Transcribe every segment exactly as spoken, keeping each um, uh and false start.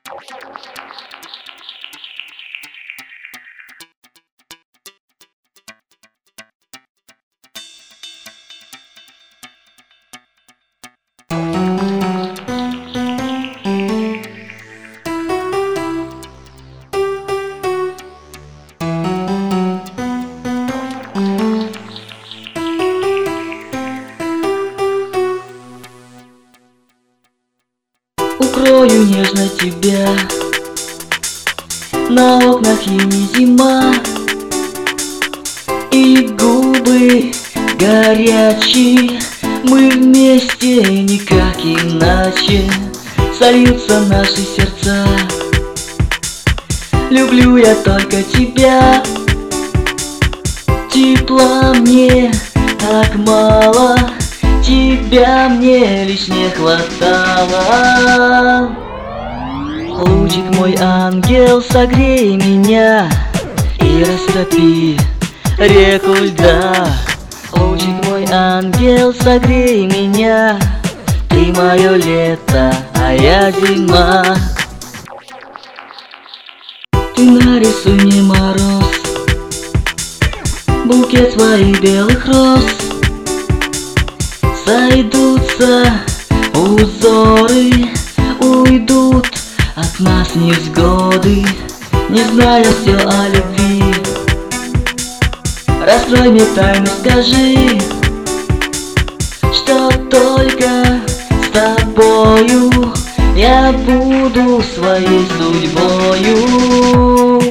Укрою нежно тебя, на окнах и не зима, и губы горячие, мы вместе никак иначе, сольются наши сердца. Люблю я только тебя, тепла мне так мало, тебя мне лишь не хватало. Лучик мой ангел, согрей меня и растопи реку льда. Лучик мой ангел, согрей меня, ты мое лето, а я зима. Ты нарисуй мне мороз, букет своих белых роз. Сойдутся узоры, уйдут от нас невзгоды, не зная все о любви. Раскрой мне тайну, скажи, что только с тобою я буду своей судьбою.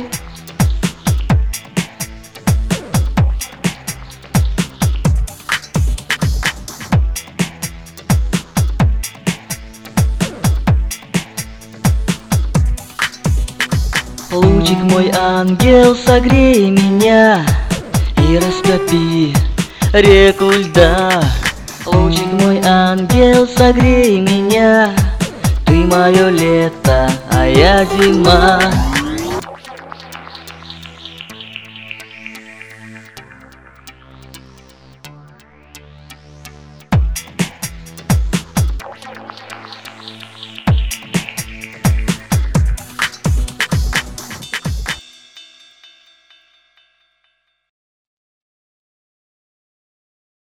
Лучик мой ангел, согрей меня и растопи реку льда. Лучик мой ангел, согрей меня, ты мое лето, а я зима.